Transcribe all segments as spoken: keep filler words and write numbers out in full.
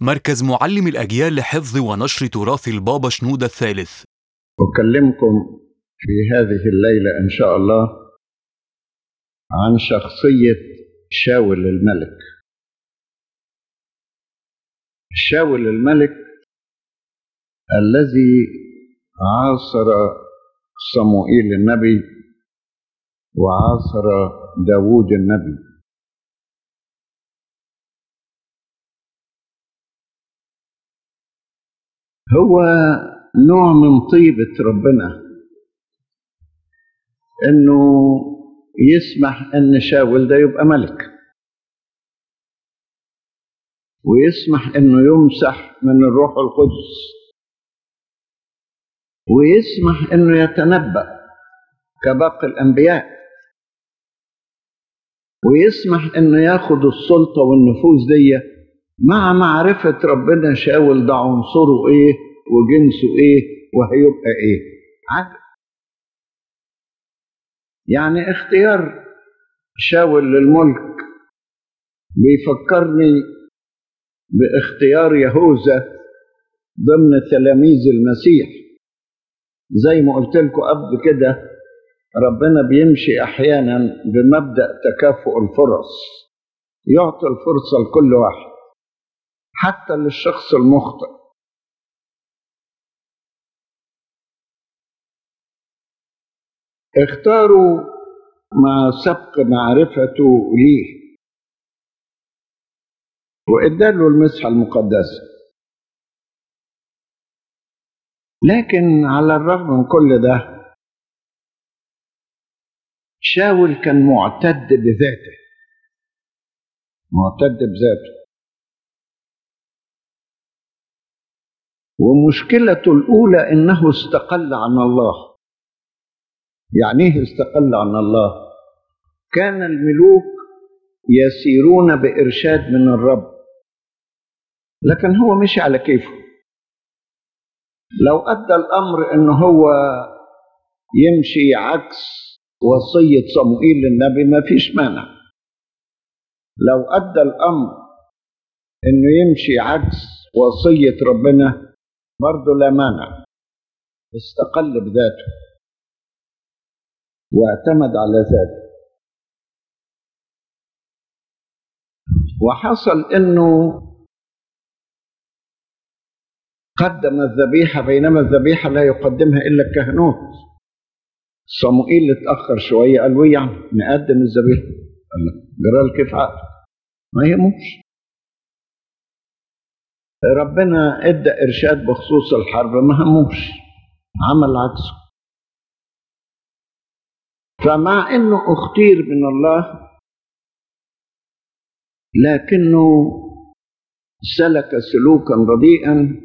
مركز معلم الأجيال لحفظ ونشر تراث البابا شنودة الثالث. أكلمكم في هذه الليلة إن شاء الله عن شخصية شاول الملك. شاول الملك الذي عاصر صموئيل النبي وعاصر داود النبي. هو نوع من طيبة ربنا إنه يسمح إن شاول ده يبقى ملك، ويسمح إنه يمسح من الروح القدس، ويسمح إنه يتنبأ كباقي الأنبياء، ويسمح إنه ياخد السلطة والنفوذ دي مع معرفة ربنا شاول ده عنصره إيه وجنسه إيه وهيبقى إيه. عارف يعني اختيار شاول للملك بيفكرني باختيار يهوذا ضمن تلاميذ المسيح. زي ما قلت لكم قبل كده، ربنا بيمشي أحيانا بمبدأ تكافؤ الفرص، يعطي الفرصة لكل واحد حتى للشخص المخطئ. اختاروا مع سبق معرفته ليه واداله المسحة المقدسة. لكن على الرغم من كل ده شاول كان معتد بذاته، معتد بذاته. ومشكلته الأولى إنه استقل عن الله. يعني إيه استقل عن الله؟ كان الملوك يسيرون بإرشاد من الرب، لكن هو مشي على كيفه. لو أدى الأمر إنه هو يمشي عكس وصية صموئيل للنبي ما فيش مانع. لو أدى الأمر إنه يمشي عكس وصية ربنا برضه لا مانع. استقل بذاته واعتمد على ذاته. وحصل إنه قدم الذبيحة، بينما الذبيحة لا يقدمها إلا الكهنوت. صموئيل اتأخر شوية، قال له يعني نقدم الذبيحة. قال له جرال كيف عقل ما يهموش. ربنا ادى إرشاد بخصوص الحرب ما هموش، عمل عكسه. فمع إنه اختير من الله لكنه سلك سلوكا رديئا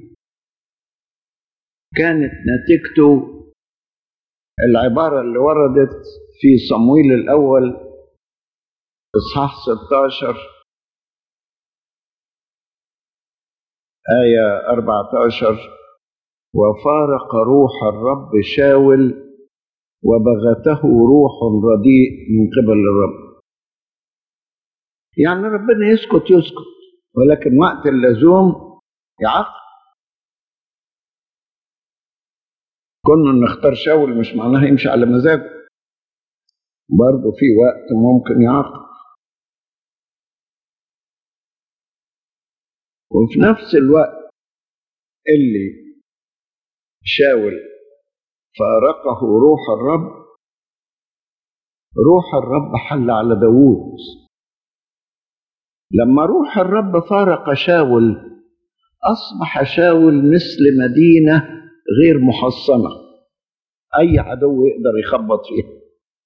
كانت نتيجته العبارة اللي وردت في صمويل الأول إصحاح ستة عشر آية أربعة عشر: وفارق روح الرب شاول وبغته روح رديء من قبل الرب. يعني ربنا يسكت يسكت، ولكن وقت اللزوم يعاقب. كنا نختار شاول مش معناها يمشي على مزاجه، برضه في وقت ممكن يعاقب. وفي نفس الوقت اللي شاول فارقه روح الرب، روح الرب حل على داوود. لما روح الرب فارق شاول أصبح شاول مثل مدينة غير محصنة، أي عدو يقدر يخبط فيها.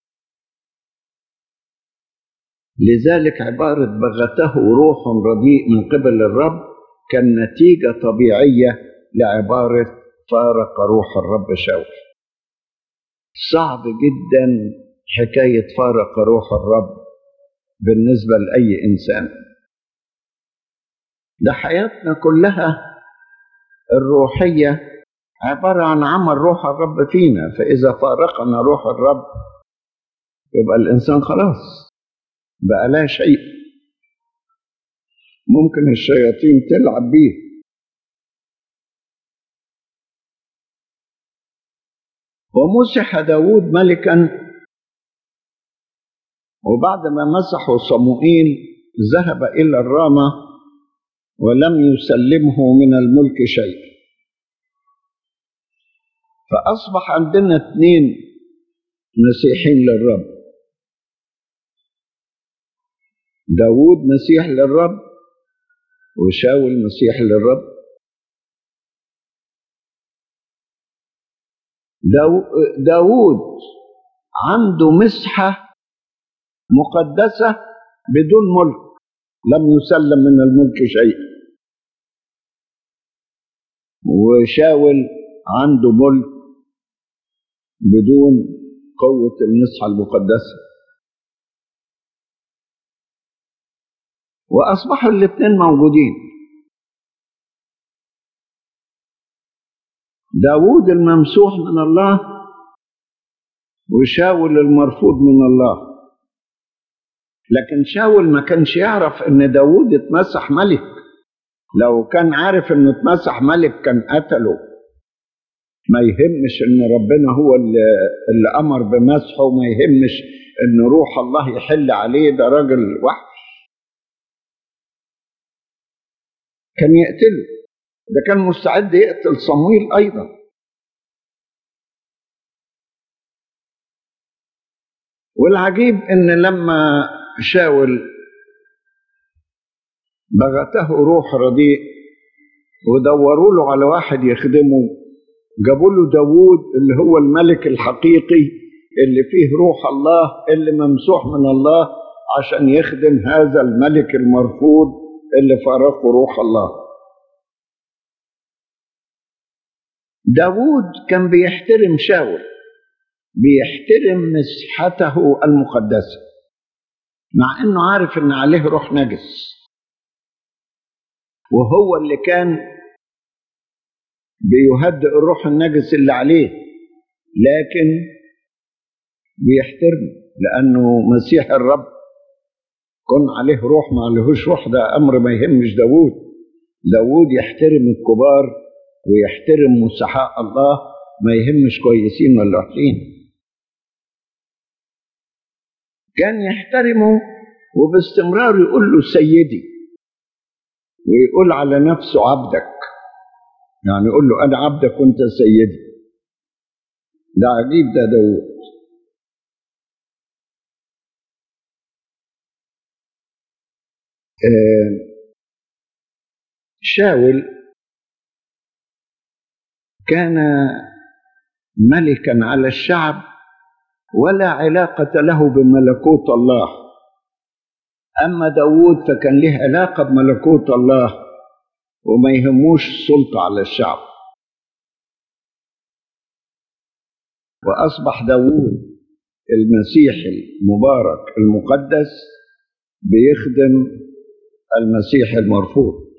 لذلك عبارة بغته روح رديء من قبل الرب كان نتيجة طبيعية لعبارة فارق روح الرب شاول. صعب جدا حكاية فارق روح الرب بالنسبة لأي إنسان. ده حياتنا كلها الروحية عبارة عن عمل روح الرب فينا، فإذا فارقنا روح الرب يبقى الإنسان خلاص بقى لا شيء. ممكن الشياطين تلعب بيه. ومسح داود ملكا، وبعد ما مسحه صموئيل ذهب إلى الرامة ولم يسلمه من الملك شيء. فأصبح عندنا اثنين مسيحين للرب، داود مسيح للرب وشاول مسيح للرب. داود عنده مسحة مقدسة بدون ملك، لم يسلم من الملك شيء. وشاول عنده ملك بدون قوة المسحة المقدسة. وأصبحوا الاثنين موجودين. داود الممسوح من الله وشاول المرفوض من الله. لكن شاول ما كانش يعرف ان داود اتمسح ملك. لو كان عارف انه اتمسح ملك كان قتله. ما يهمش ان ربنا هو اللي, اللي امر بمسحه، وما يهمش ان روح الله يحل عليه، ده راجل وحش. كان يقتله، ده كان مستعد يقتل صمويل ايضا. والعجيب ان لما شاول بغته روح رديء ودوروا له على واحد يخدمه، جابوا له داوود اللي هو الملك الحقيقي اللي فيه روح الله، اللي ممسوح من الله عشان يخدم هذا الملك المرفوض اللي فارقه روح الله. داوود كان بيحترم شاول، بيحترم مسحته المقدسة، مع انه عارف ان عليه روح نجس، وهو اللي كان بيهدئ الروح النجس اللي عليه، لكن بيحترمه لانه مسيح الرب. كن عليه روح ما عليهوش روح، ده امر ما يهمش داوود. داوود يحترم الكبار ويحترم مسحاء الله، ما يهمش كويسين ولا وحشين. كان يحترمه وباستمرار يقول له سيدي، ويقول على نفسه عبدك، يعني يقول له أنا عبدك وأنت سيدي. ده عجيب ده داود. آه شاول كان ملكا على الشعب ولا علاقة له بملكوت الله. أما داود فكان له علاقة بملكوت الله وما يهموش السلطة على الشعب. وأصبح داود المسيح المبارك المقدس بيخدم المسيح المرفوض.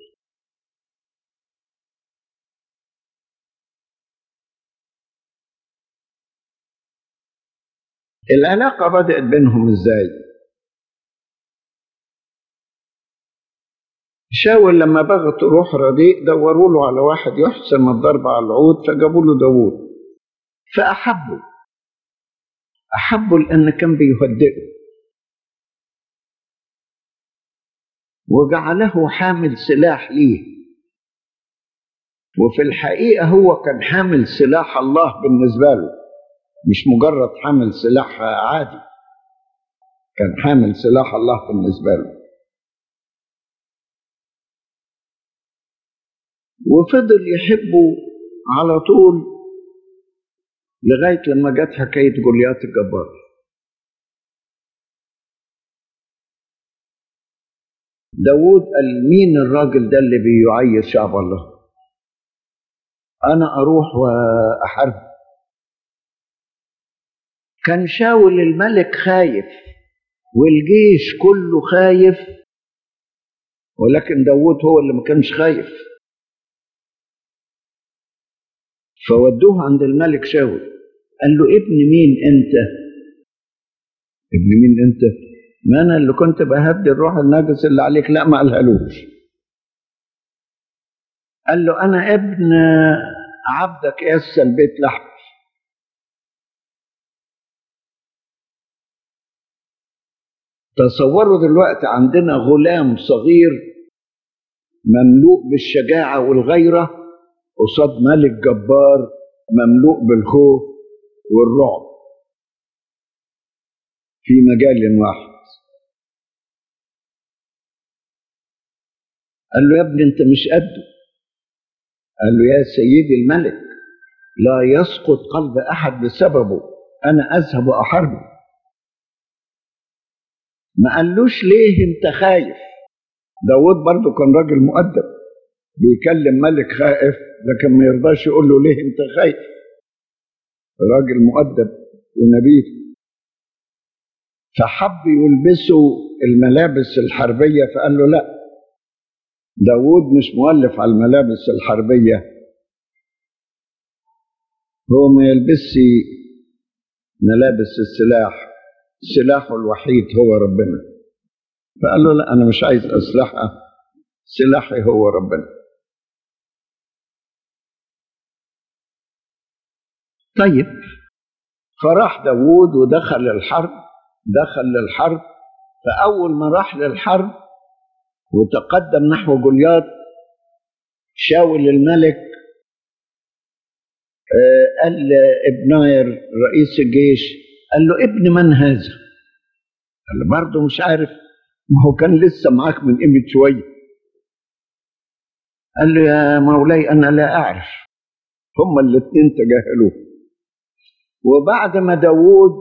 العلاقة بدأت بينهم إزاي؟ شاول لما بغت روح رديء دوروا له على واحد يحسن الضرب على العود، فجابوا له داود، فأحبوا أحبوا لأن كان بيهدئه، وجعله حامل سلاح ليه. وفي الحقيقة هو كان حامل سلاح الله بالنسبة له، مش مجرد حامل سلاح عادي، كان حامل سلاح الله بالنسبة له. وفضل يحبه على طول لغاية لما جت حكاية جوليات الجبار. داود قال مين الراجل ده اللي بيعير شعب الله؟ أنا أروح وأحارب. كان شاول الملك خايف والجيش كله خايف، ولكن داود هو اللي ما كانش خايف. فودوه عند الملك شاول، قال له ابن مين انت؟ ابن مين انت؟ ما انا اللي كنت بهدي الروح النجس اللي عليك. لا، ما قالهالوش، قال له أنا ابن عبدك يسى البيت لحم. تصوروا دلوقتي عندنا غلام صغير مملوء بالشجاعة والغيرة قصاد ملك جبار مملوء بالخوف والرعب في مجال واحد. قال له يا ابني انت مش قده. قال له يا سيدي الملك لا يسقط قلب احد بسببه، انا اذهب واحاربه. ما قالوش ليه انت خايف. داود برضو كان راجل مؤدب بيكلم ملك خائف لكن ما يرضاش يقول له ليه انت خايف. راجل مؤدب ونبيل. فحب يلبسوا الملابس الحربية فقال له لا، داود مش مؤلف على الملابس الحربية، هو ما يلبسش ملابس السلاح، سلاحه الوحيد هو ربنا. فقال له لا أنا مش عايز أسلحة، سلاحي هو ربنا. طيب فراح داود ودخل الحرب، دخل للحرب. فأول ما راح للحرب وتقدم نحو جولياث شاول الملك قال ابناير رئيس الجيش، قال له ابن من هذا؟ قال له برضه مش عارف، ما هو كان لسه معاك من قيمة شوية. قال له يا مولاي أنا لا أعرف. هما الاثنين تجاهلوه. وبعد ما داوود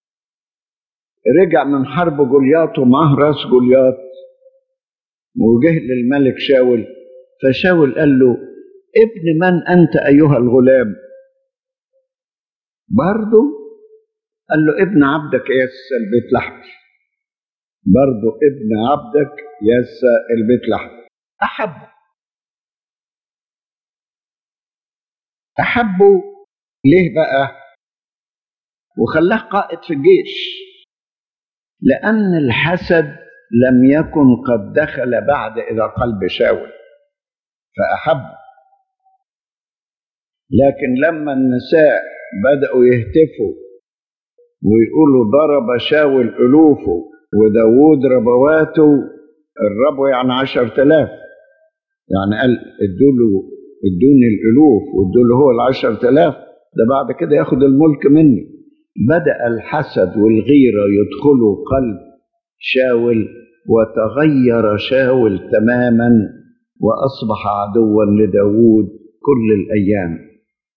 رجع من حرب جولياث ومعه راس جولياث وجه للملك شاول، فشاول قال له ابن من أنت أيها الغلام؟ برضه قال له ابن عبدك يسى البيت لحم. برضه ابن عبدك يسى البيت لحم. أحبه أحبه ليه بقى؟ وخلاه قائد في الجيش، لأن الحسد لم يكن قد دخل بعد إلى قلب شاول فأحبه. لكن لما النساء بدأوا يهتفوا ويقولوا ضرب شاول ألوفه وداود ربواته، الربو يعني عشر تلاف، يعني قال ادوله ادوني الألوف وادوله هو العشر تلاف، ده بعد كده ياخد الملك مني. بدأ الحسد والغيرة يدخلوا قلب شاول وتغير شاول تماما وأصبح عدوا لداود كل الأيام.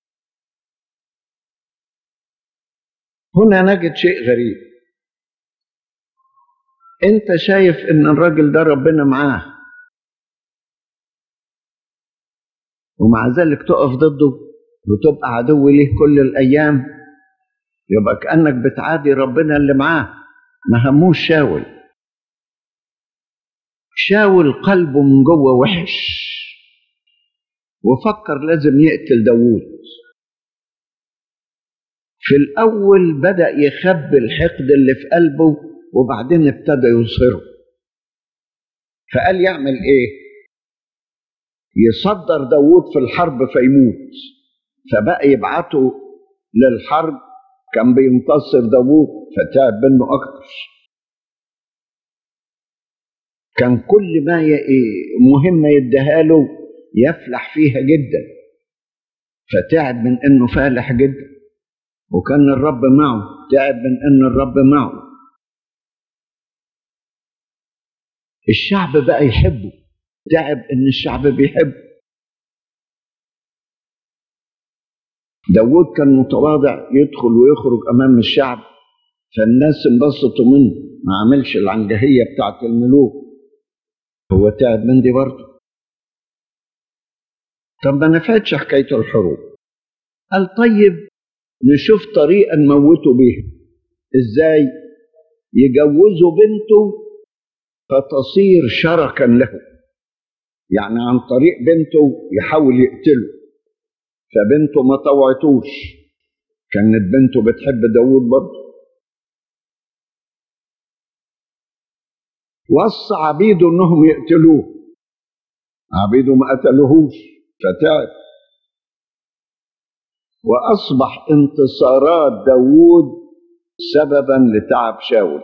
هنا نجد شيء غريب. انت شايف ان الراجل ده ربنا معاه ومع ذلك تقف ضده وتبقى عدو ليه كل الأيام، يبقى كأنك بتعادي ربنا اللي معاه. ما هموش شاول. شاول قلبه من جوه وحش وفكر لازم يقتل داوود. في الأول بدأ يخبي الحقد اللي في قلبه وبعدين ابتدى يظهره. فقال يعمل ايه؟ يصدر داوود في الحرب فيموت، فبقى يبعته للحرب. كان بينتصر داوود فتعب منه أكتر. كان كل ما مهمة يديها له يفلح فيها جدا، فتعب من انه فالح جدا. وكان الرب معه، تعب من ان الرب معه. الشعب بقى يحبه، تعب ان الشعب بيحبه. داود كان متواضع، يدخل ويخرج امام الشعب فالناس انبسطوا منه، ما عملش العنجهية بتاعت الملوك. هو تعب من دي برضه. طب ما نفعتش حكاية الحروب. قال طيب نشوف طريقة نموته بيها. ازاي؟ يجوزوا بنته فتصير شركا له، يعني عن طريق بنته يحاول يقتله. فبنته ما طوعتوش، كانت بنته بتحب داود برضه. وصى عبيده انهم يقتلوه، عبيده ما قتلوهوش، فتعب. وأصبح انتصارات داوود سببا لتعب شاول.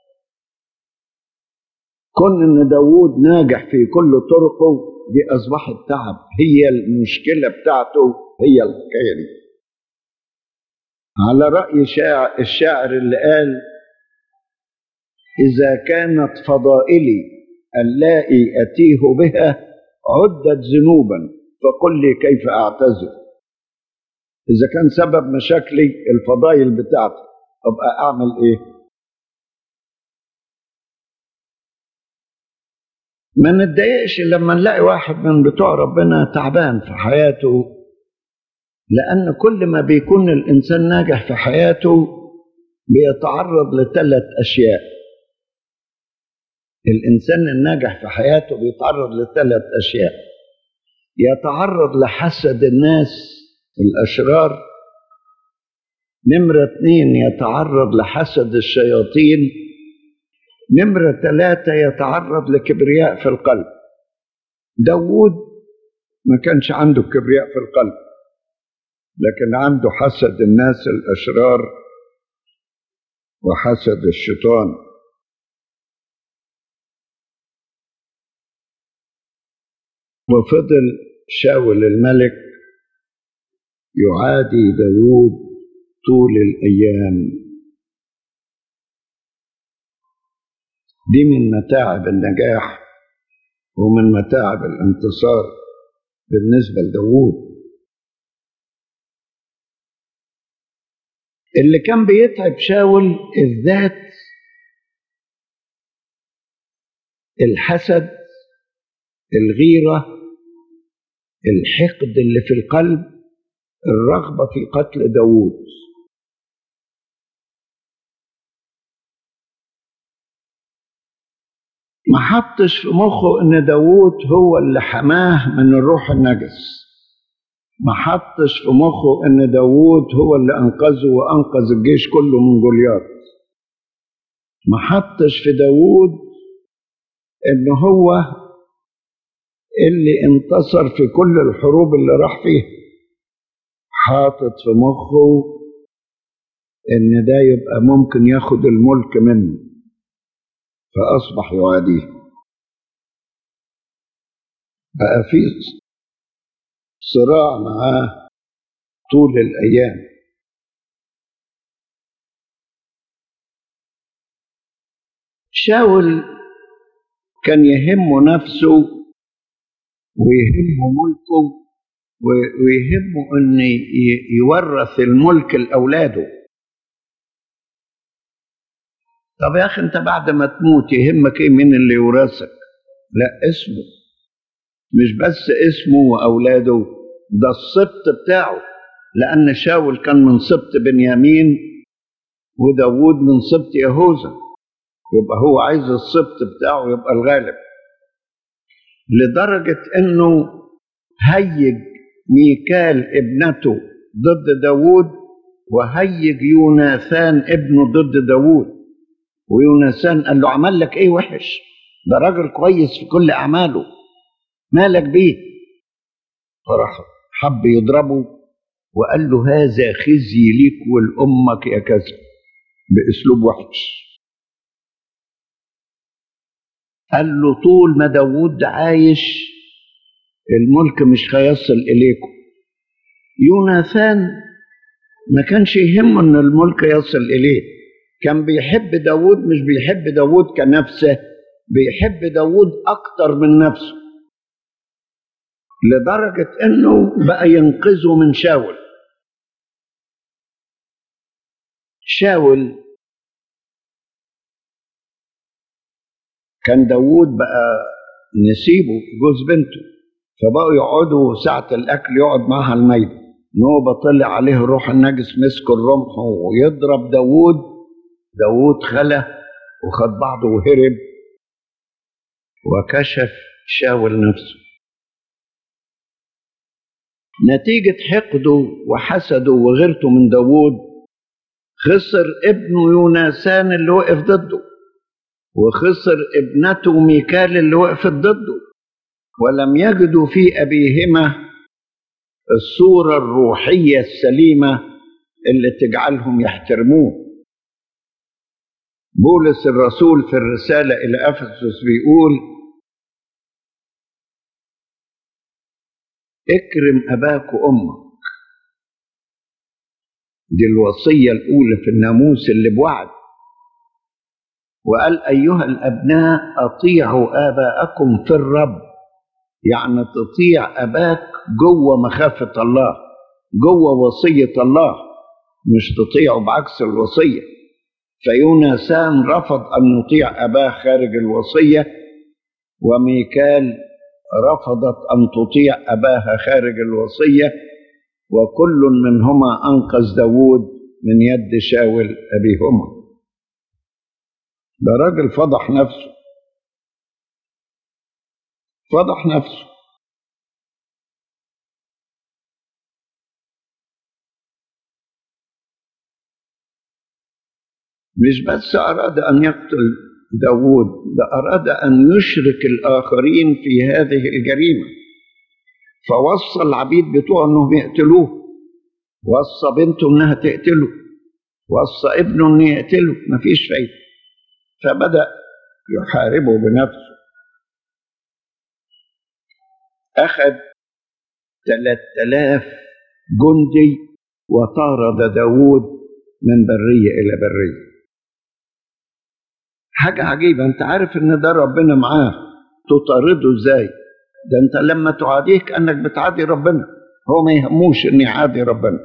كون ان داوود ناجح في كل طرقه دي اصبحت تعب، هي المشكله بتاعته، هي الحكايه دي. على راي شاعر الشاعر اللي قال: اذا كانت فضائلي اللائي اتيه بها عدت ذنوبا فقل لي كيف اعتذر. اذا كان سبب مشاكلي الفضائل بتاعتي ابقى اعمل ايه؟ ما نتضايقش لما نلاقي واحد من بتوع ربنا تعبان في حياته، لأن كل ما بيكون الإنسان ناجح في حياته بيتعرض لثلاث أشياء. الإنسان الناجح في حياته بيتعرض لثلاث أشياء: يتعرض لحسد الناس الأشرار، نمرة اثنين يتعرض لحسد الشياطين، نمرة ثلاثة يتعرض لكبرياء في القلب. داوود ما كانش عنده كبرياء في القلب، لكن عنده حسد الناس الأشرار وحسد الشيطان. وفضل شاول الملك يعادي داوود طول الأيام. دي من متاعب النجاح ومن متاعب الانتصار بالنسبة لداوود. اللي كان بيتعب شاول الذات، الحسد، الغيرة، الحقد اللي في القلب، الرغبة في قتل داوود. ما حطش في مخه ان داوود هو اللي حماه من الروح النجس. ما حطش في مخه ان داوود هو اللي انقذه وانقذ الجيش كله من جولياث. ما حطش في داوود ان هو اللي انتصر في كل الحروب اللي راح فيها. حاطط في مخه ان ده يبقى ممكن ياخد الملك منه، فأصبح يعاديه. بقى في صراع معاه طول الأيام. شاول كان يهمه نفسه ويهمه ملكه ويهمه أن يورث الملك لأولاده. طب يا أخي أنت بعد ما تموت يهمك إيه مين اللي يورثك؟ لا، اسمه، مش بس اسمه وأولاده، ده السبط بتاعه، لأن شاول كان من سبط بنيامين وداوود من سبط يهوذا، يبقى هو عايز السبط بتاعه يبقى الغالب. لدرجة إنه هيج ميكال ابنته ضد داوود وهيج يوناثان ابنه ضد داوود. ويوناثان قال له: عمل لك ايه وحش؟ ده راجل كويس في كل اعماله، مالك بيه؟ فراح حب يضربه وقال له: هذا خزي ليك ولامك يا كذا، باسلوب وحش. قال له: طول ما داوود عايش الملك مش هيصل اليكم. يوناثان ما كانش يهمه ان الملك يصل اليه، كان بيحب داوود، مش بيحب داوود كنفسه، بيحب داوود أكتر من نفسه، لدرجة أنه بقى ينقذه من شاول. شاول كان داوود بقى نسيبه جوز بنته، فبقوا يقعدوا ساعة الأكل يقعد معها الميدة، نوبة طلع عليه الروح النجس مسك الرمح ويضرب داوود. داوود خلى وخد بعضه وهرب، وكشف شاول نفسه. نتيجة حقده وحسده وغيرته من داوود خسر ابنه يوناثان اللي وقف ضده، وخسر ابنته ميكال اللي وقفت ضده، ولم يجدوا في أبيهما الصورة الروحية السليمة اللي تجعلهم يحترموه. بولس الرسول في الرسالة إلى أفسس بيقول: اكرم أباك وأمك. دي الوصية الأولى في الناموس اللي بوعد. وقال: أيها الأبناء أطيعوا آباءكم في الرب. يعني تطيع أباك جوه مخافة الله، جوه وصية الله، مش تطيعه بعكس الوصية. فيونسان رفض أن يطيع أباه خارج الوصية، وميكال رفضت أن تطيع أباها خارج الوصية، وكل منهما أنقذ داود من يد شاول أبيهما. ده راجل فضح نفسه، فضح نفسه. مش بس أراد أن يقتل داود، ده أراد أن يشرك الآخرين في هذه الجريمة. فوصى العبيد بتوعه أنهم يقتلوه، وصى بنته أنها تقتله، وصى ابنه أنه يقتله، مفيش فايدة. فبدأ يحاربه بنفسه. أخذ ثلاثة آلاف جندي وطارد داود من برية إلى برية. حاجة عجيبة. أنت عارف إن ده ربنا معاه، تطارده إزاي؟ ده أنت لما تعاديه كأنك بتعادي ربنا، هو ما يهموش إن يعادي ربنا.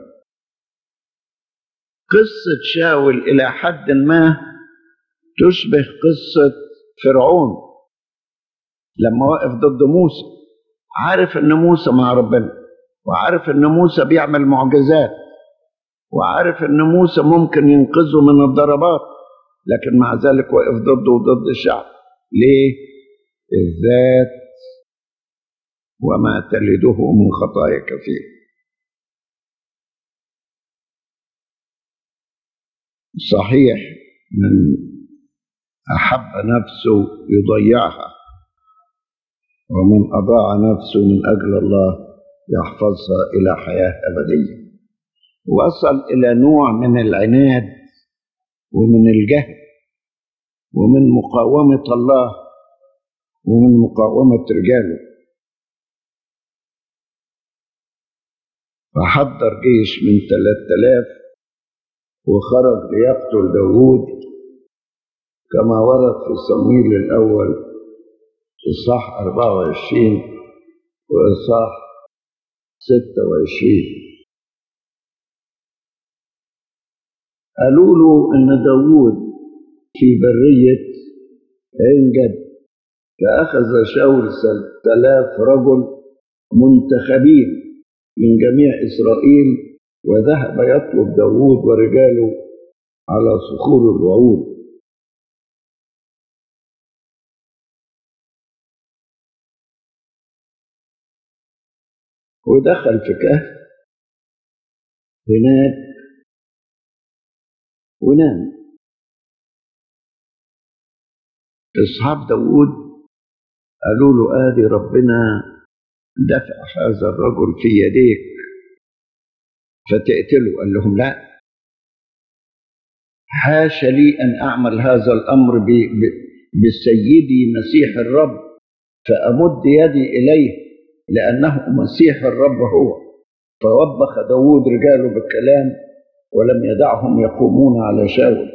قصة شاول إلى حد ما تشبه قصة فرعون لما وقف ضد موسى. عارف إن موسى مع ربنا، وعارف إن موسى بيعمل معجزات، وعارف إن موسى ممكن ينقذه من الضربات، لكن مع ذلك وقف ضده وضد الشعب. ليه؟ الذات وما تلده من خطايا كثير. صحيح من أحب نفسه يضيعها، ومن أضاع نفسه من أجل الله يحفظها إلى حياة أبدية. وصل إلى نوع من العناد ومن الجهل ومن مقاومة الله ومن مقاومة رجاله. فحضر جيش من ثلاثة آلاف وخرج ليقتل داود، كما ورد في صموئيل الأول إصحاح أربعة وعشرين وإصحاح ستة وعشرين. قالوا له إن داود في برية عين جد، فأخذ شاول ثلاثة آلاف رجل منتخبين من جميع إسرائيل، وذهب يطلب داود ورجاله على صخور الوعود. ودخل في كهف هناك ونام. أصحاب داود قالوا له: آدي ربنا دفع هذا الرجل في يديك فتقتله. قال لهم: لا، حاش لي أن أعمل هذا الأمر بسيدي مسيح الرب فأمد يدي إليه، لأنه مسيح الرب هو. فوبخ داود رجاله بالكلام ولم يدعهم يقومون على شاول.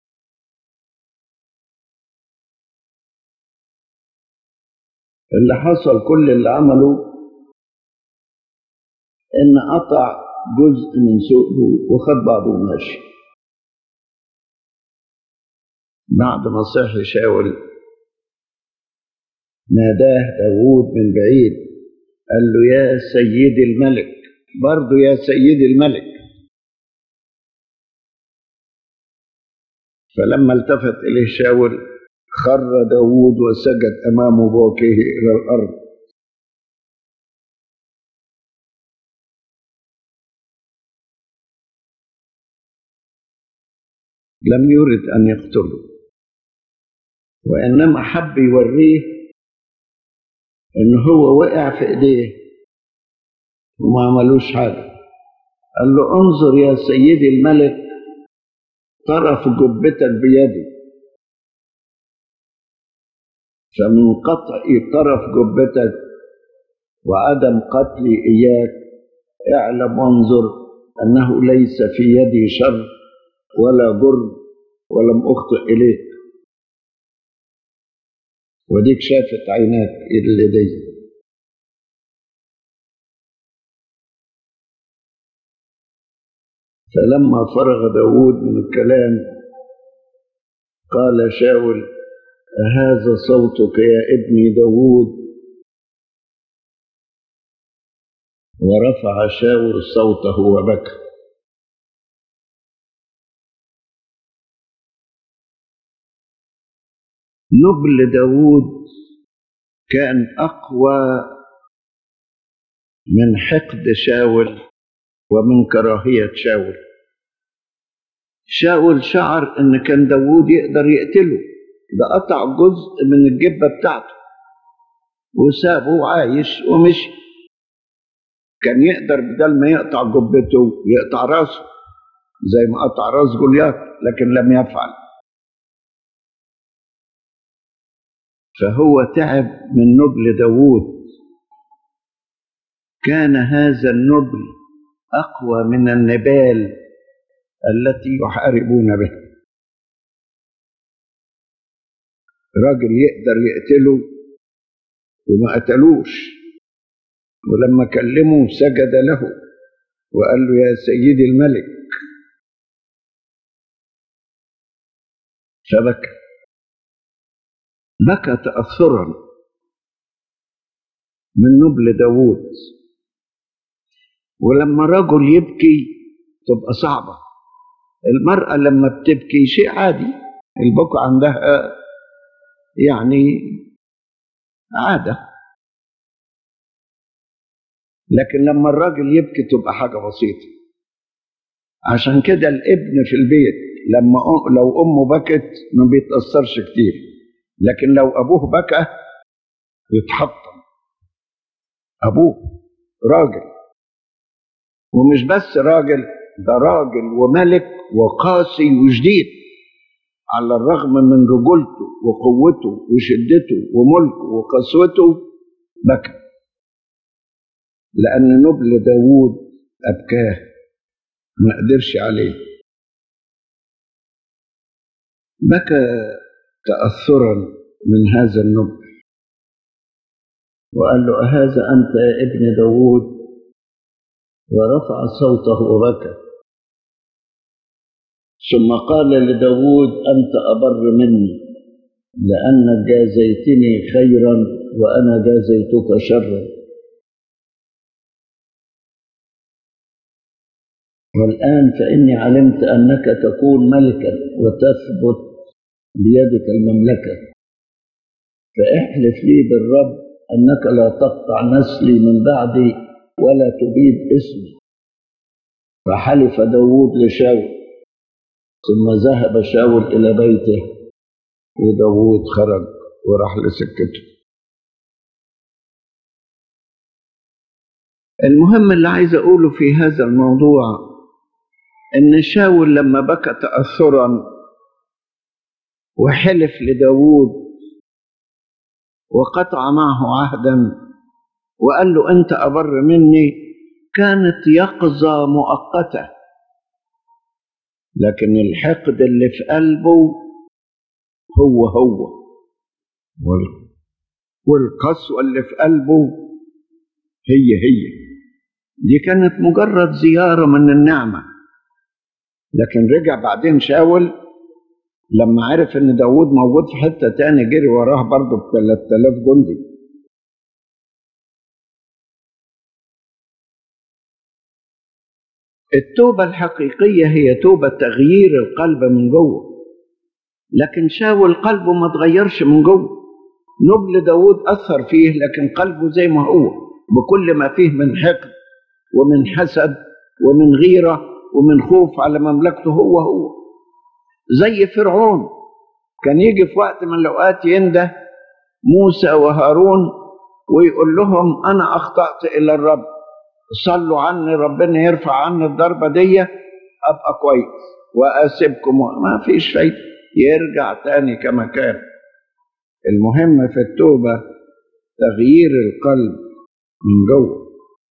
اللي حصل كل اللي عمله إن قطع جزء من سوقه وخد بعضه وماشي. بعد ما صحي شاول ناداه داود من بعيد، قال له: يا سيدي الملك. برضه يا سيدي الملك. فلما التفت إليه شاول خر داود وسجد أمام بوكيه إلى الأرض. لم يرد أن يقتله، وإنما حب يوريه إن هو وقع في إيديه وما عملوش حاجة. قال له انظر يا سيدي الملك طرف جبتك بيدي، فمن قطع طرف جبتك وعدم قتلي إياك اعلم وانظر أنه ليس في يدي شر ولا جرم ولم أخطئ إليك، وديك شافت عيناك اللي دي. فلما فرغ داود من الكلام قال شاول أهذا صوتك يا ابني داود؟ ورفع شاول صوته وبكى. نبل داود كان أقوى من حقد شاول ومن كراهية شاول. شاول شعر ان كان داود يقدر يقتله، ده قطع جزء من الجبة بتاعته وسابه عايش ومشي. كان يقدر بدل ما يقطع جبته يقطع راسه زي ما قطع راس جولياث، لكن لم يفعل. فهو تعب من نبل داود. كان هذا النبل أقوى من النبال التي يحاربون بها. راجل يقدر يقتله وما قتلوش، ولما كلمه سجد له وقال له يا سيدي الملك، فبكى بكى تأثرا من نبل داود. ولما رجل يبكي تبقى صعبة. المرأة لما بتبكي شيء عادي، البكاء عندها يعني عادة، لكن لما الراجل يبكي تبقى حاجة بسيطة. عشان كده الابن في البيت لما لو أمه بكت ما بيتأثرش كتير، لكن لو أبوه بكى يتحطم. أبوه راجل، ومش بس راجل، ده راجل وملك وقاسي وشديد، على الرغم من رجولته وقوته وشدته وملكه وقسوته بكى، لأن نبل داود أبكاه ما قدرش عليه. بكى تأثرا من هذا النبل وقال له أهذا أنت يا ابن داود؟ ورفع صوته وبكى. ثم قال لداود أنت أبر مني لأنك جازيتني خيرا وأنا جازيتك شرا، والآن فإني علمت أنك تكون ملكا وتثبت بيدك المملكة، فاحلف لي بالرب أنك لا تقطع نسلي من بعدي ولا تبيد اسمي. فحلف داود لشاول، ثم ذهب شاول إلى بيته وداود خرج وراح لسكته. المهم اللي عايز أقوله في هذا الموضوع إن شاول لما بكى تأثرا وحلف لداود وقطع معه عهدا وقال له أنت أبر مني، كانت يقظة مؤقتة، لكن الحقد اللي في قلبه هو هو، والقسوة اللي في قلبه هي هي. دي كانت مجرد زيارة من النعمة. لكن رجع بعدين شاول لما عرف ان داود موجود في حتة تاني جري وراه برضه ب ثلاثة آلاف جندي. التوبة الحقيقية هي توبة تغيير القلب من جوه، لكن شاول قلبه ما تغيرش من جوه. نبل داود أثر فيه لكن قلبه زي ما هو، بكل ما فيه من حقد ومن حسد ومن غيرة ومن خوف على مملكته هو هو. زي فرعون كان يجي في وقت من الأوقات ينده موسى وهارون ويقول لهم أنا أخطأت إلى الرب، صلوا عني ربنا يرفع عني الضربة دي أبقى كويس وأسيبكم، ما فيش فايدة، يرجع تاني كما كان. المهم في التوبة تغيير القلب من جوه.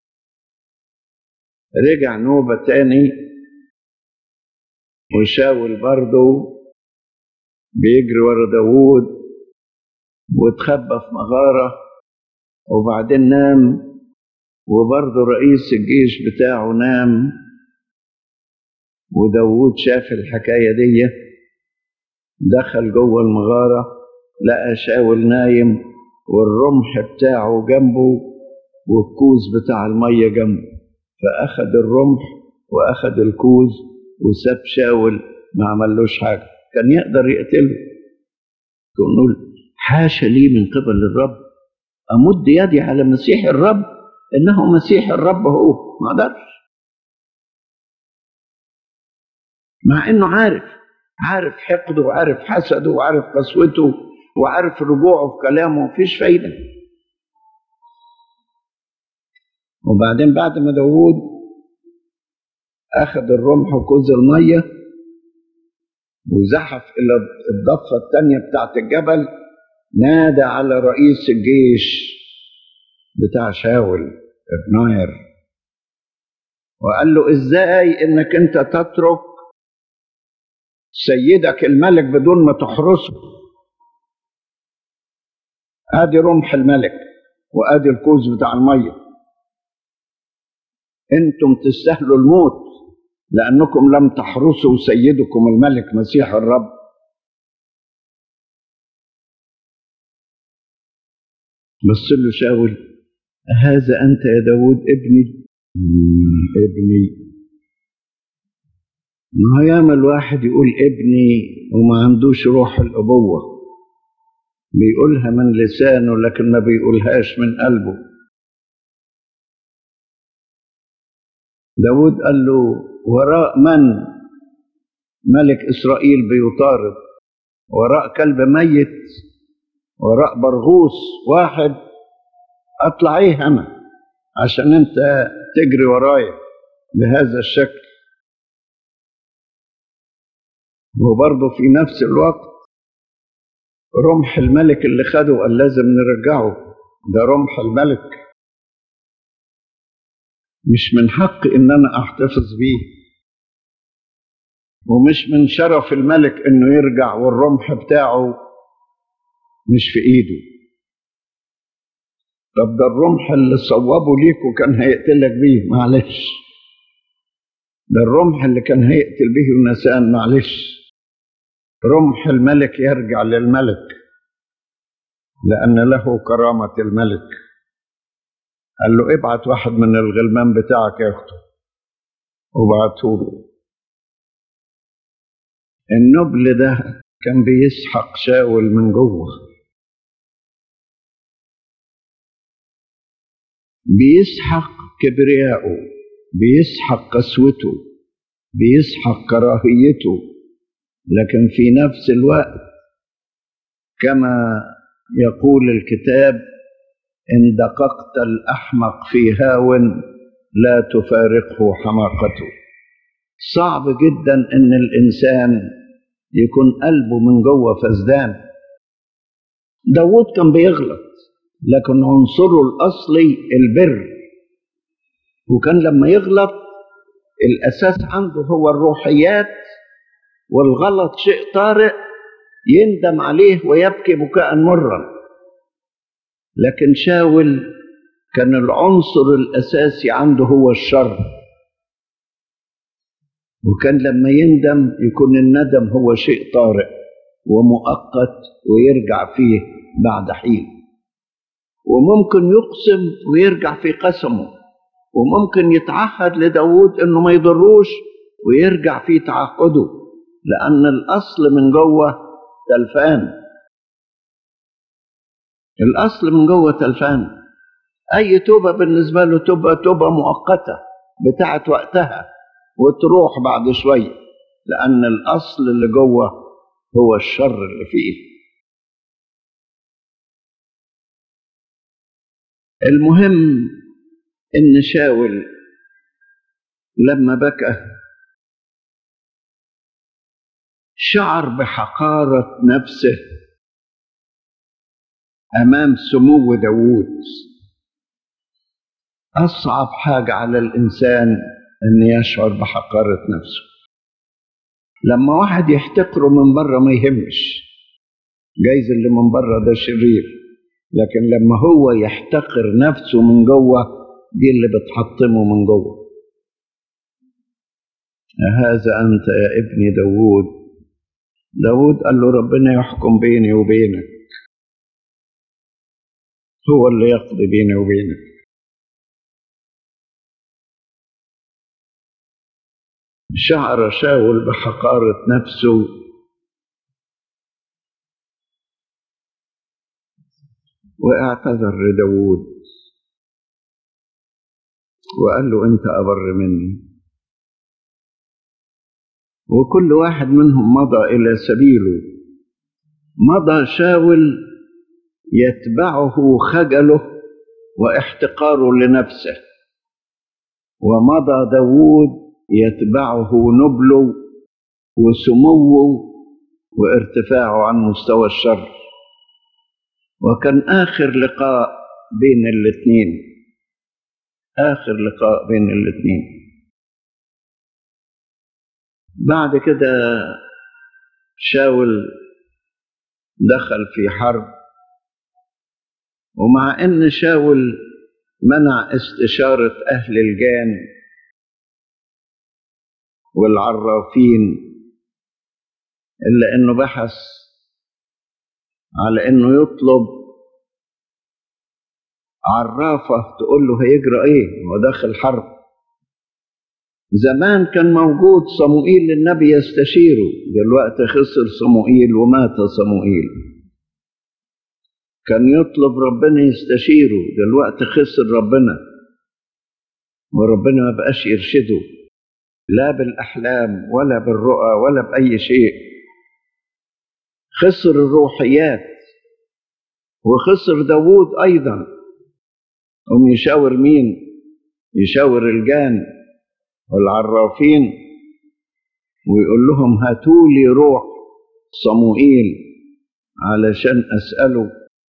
رجع نوبة تاني، وشاول برضه بيجري ورا داوود واتخبى في مغارة، وبعدين نام، وبرضه رئيس الجيش بتاعه نام، وداوود شاف الحكاية دي، دخل جوه المغارة لقى شاول نايم والرمح بتاعه جنبه والكوز بتاع المية جنبه، فأخذ الرمح وأخذ الكوز وساب شاول، ما عملوش حاجة. كان يقدر يقتله، يقول حاشا لي من قبل الرب أمد يدي على مسيح الرب، إنه مسيح الرب هو، ما قدرش، مع إنه عارف عارف حقده وعارف حسده وعارف قسوته وعارف رجوعه في كلامه، مفيش فايدة. وبعدين بعد ما داوود أخذ الرمح وكوز المية وزحف إلى الضفة الثانية بتاعت الجبل، نادى على رئيس الجيش بتاع شاول ابناير وقال له إزاي إنك أنت تترك سيدك الملك بدون ما تحرسه؟ آدي رمح الملك وآدي الكوز بتاع المية، أنتم تستاهلوا الموت لأنكم لم تحرسوا سيدكم الملك مسيح الرب. بص له شاول، هذا أنت يا داود ابني؟ ابني؟ ما هو ياما الواحد يقول ابني وما عندوش روح الأبوة، بيقولها من لسانه لكن ما بيقولهاش من قلبه. داود قال له وراء من ملك إسرائيل بيطارد؟ وراء كلب ميت؟ وراء برغوث واحد؟ أطلع إيه أنا عشان أنت تجري ورايا بهذا الشكل؟ وبرضه في نفس الوقت رمح الملك اللي خده قال لازم نرجعه، ده رمح الملك، مش من حق إن أنا أحتفظ بيه، ومش من شرف الملك إنه يرجع والرمح بتاعه مش في إيده. طب ده الرمح اللي صوبه ليك وكان هيقتلك بيه، معلش، ده الرمح اللي كان هيقتل به يونسان، معلش، رمح الملك يرجع للملك لأن له كرامة الملك. قال له ابعت واحد من الغلمان بتاعك ياخده، وبعته له. النبل ده كان بيسحق شاول من جوه، بيسحق كبرياءه، بيسحق قسوته، بيسحق كراهيته، لكن في نفس الوقت كما يقول الكتاب إن دققت الأحمق في هاو لا تفارقه حماقته. صعب جدا إن الإنسان يكون قلبه من جوه فسدان. داود كان بيغلط لكن عنصره الأصلي البر، وكان لما يغلط الأساس عنده هو الروحيات، والغلط شيء طارئ يندم عليه ويبكي بكاء مرا. لكن شاول كان العنصر الأساسي عنده هو الشر، وكان لما يندم يكون الندم هو شيء طارئ ومؤقت ويرجع فيه بعد حين، وممكن يقسم ويرجع في قسمه، وممكن يتعهد لداود انه ما يضروش ويرجع في تعهده، لأن الأصل من جوه تلفان، الأصل من جوه تلفان. أي توبة بالنسبة له توبة توبة مؤقتة بتاعت وقتها وتروح بعد شوية، لأن الأصل اللي جوه هو الشر اللي فيه. المهم إن شاول لما بكى شعر بحقارة نفسه أمام سمو داوود. أصعب حاجة على الإنسان أن يشعر بحقارة نفسه. لما واحد يحتقره من بره ما يهمش، جايز اللي من بره ده شرير، لكن لما هو يحتقر نفسه من جوه دي اللي بتحطمه من جوه. هذا أنت يا ابني داوود. داوود قال له ربنا يحكم بيني وبينك، هو اللي يقضي بيني وبينك. شعر شاول بحقارة نفسه واعتذر لداوود وقال له أنت أبر مني. وكل واحد منهم مضى إلى سبيله. مضى شاول يتبعه خجله واحتقاره لنفسه، ومضى داوود يتبعه نبله وسموه وارتفاعه عن مستوى الشر. وكان آخر لقاء بين الاثنين، آخر لقاء بين الاثنين. بعد كده شاول دخل في حرب، ومع ان شاول منع استشارة اهل الجان والعرافين، الا انه بحث على انه يطلب عرافة تقول له هيجرى ايه وداخل حرب. زمان كان موجود صموئيل النبي يستشيره، دلوقتي خسر صموئيل ومات صموئيل. كان يطلب ربنا يستشيره، دلوقتي خسر ربنا وربنا ما بقاش يرشده لا بالأحلام ولا بالرؤى ولا بأي شيء. خسر الروحيات وخسر داوود أيضا. هم يشاور مين؟ يشاور الجان والعرافين ويقول لهم هاتولي روح صموئيل علشان أسأله.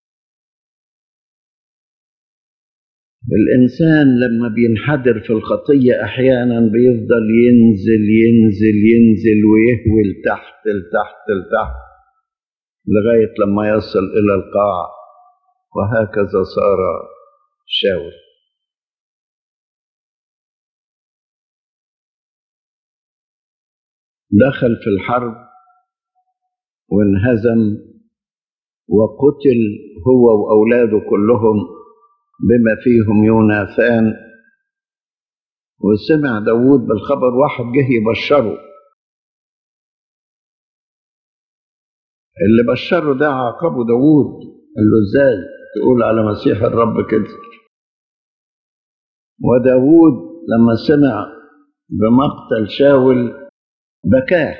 الإنسان لما بينحدر في الخطية أحيانا بيفضل ينزل ينزل ينزل ويهوي لتحت لتحت لتحت لغاية لما يصل إلى القاع. وهكذا صار شاول. دخل في الحرب وانهزم وقتل هو وأولاده كلهم بما فيهم يوناثان. وسمع داوود بالخبر، واحد جه يبشره. اللي بشره ده عاقبه داوود، قال له ازاي تقول على مسيح الرب كده؟ وداوود لما سمع بمقتل شاول بكاه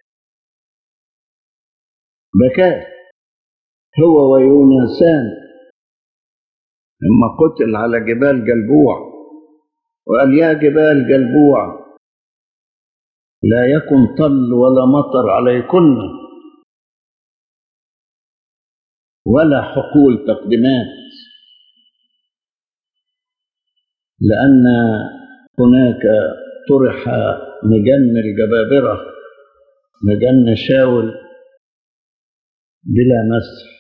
بكاه هو ويوناثان لما قتل على جبال جلبوع، وقال يا جبال جلبوع لا يكن طل ولا مطر عليكن ولا حقول تقدمات، لأن هناك طرح مجن الجبابرة، مجن شاول بلا مسح.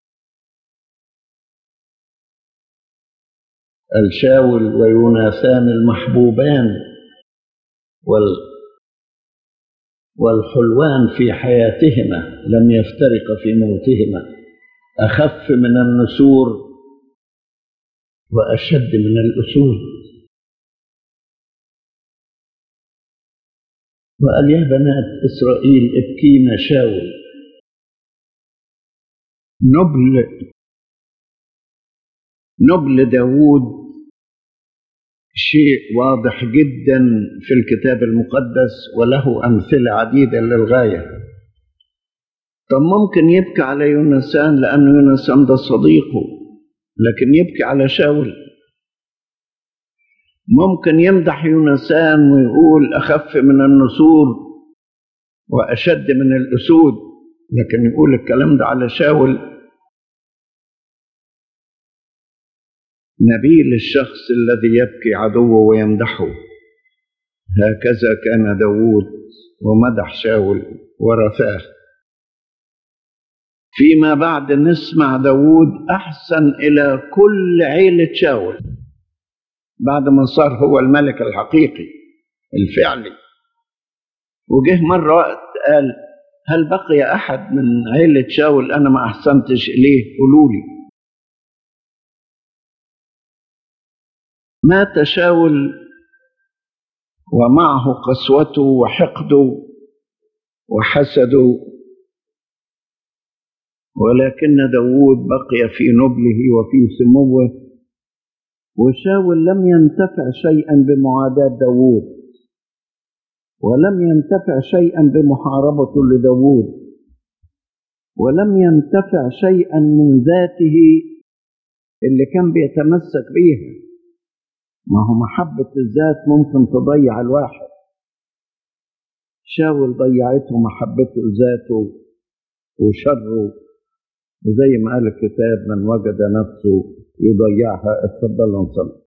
الشاول ويوناثان المحبوبان وال والحلوان في حياتهما لم يفترق في موتهما، أخف من النسور وأشد من الأسود. وقال يا بنات إسرائيل ابكينا شاول. نبل نبل داوود شيء واضح جدا في الكتاب المقدس، وله أمثلة عديدة للغاية. طب ممكن يبكي على يوناثان لأنه يوناثان ده صديقه، لكن يبكي على شاول؟ ممكن يمدح يونسان ويقول أخف من النسور وأشد من الأسود، لكن يقول الكلام ده على شاول؟ نبيل الشخص الذي يبكي عدوه ويمدحه، هكذا كان داود ومدح شاول ورثاه. فيما بعد نسمع داود أحسن إلى كل عيلة شاول بعد ما صار هو الملك الحقيقي الفعلي. وجه مرة وقت قال: هل بقي أحد من عيلة شاول أنا ما أحسنتش إليه؟ قولوا لي. مات شاول ومعه قسوته وحقده وحسده، ولكن داود بقي في نبله وفي سموه، وشاول لم ينتفع شيئا بمعاداة داود، ولم ينتفع شيئا بمحاربته لداود، ولم ينتفع شيئا من ذاته اللي كان بيتمسك بيها. ما هو محبة الذات ممكن تضيع الواحد. شاول ضيعته محبته لذاته وشره، وزي ما قال الكتاب: من وجد نفسه يضيعها. اتفضلوا نصلي.